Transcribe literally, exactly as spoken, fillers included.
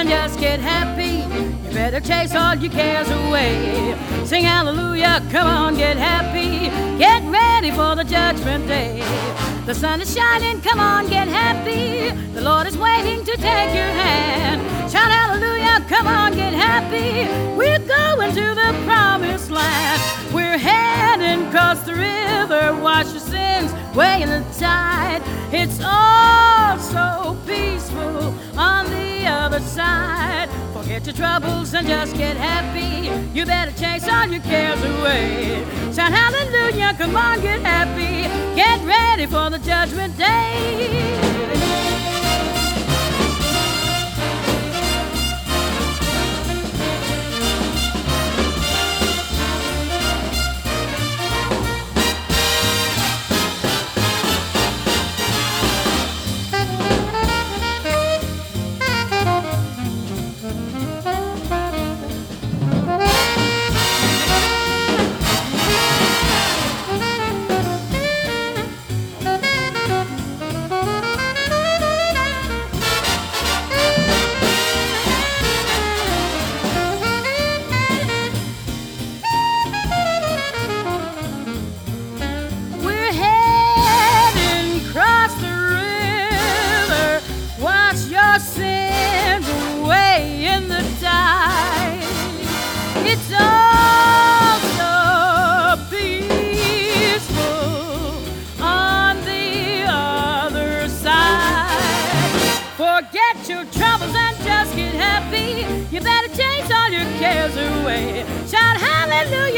and just get happy. You better chase all your cares away. Sing hallelujah, come on, get happy. Get ready for the judgment day. The sun is shining, come on, get happy. The Lord is waiting to take your hand. Shout hallelujah, come on, get happy. We're going to the promised land. We're heading across the river. Wash your sins way in the tide. It's all so peaceful on the other side. Forget your troubles and just get happy. You better chase all your cares away. Shout hallelujah, come on, get happy. Get ready for the judgment day. Sins away in the tide. It's all so peaceful on the other side. Forget your troubles and just get happy. You better chase all your cares away. Shout hallelujah.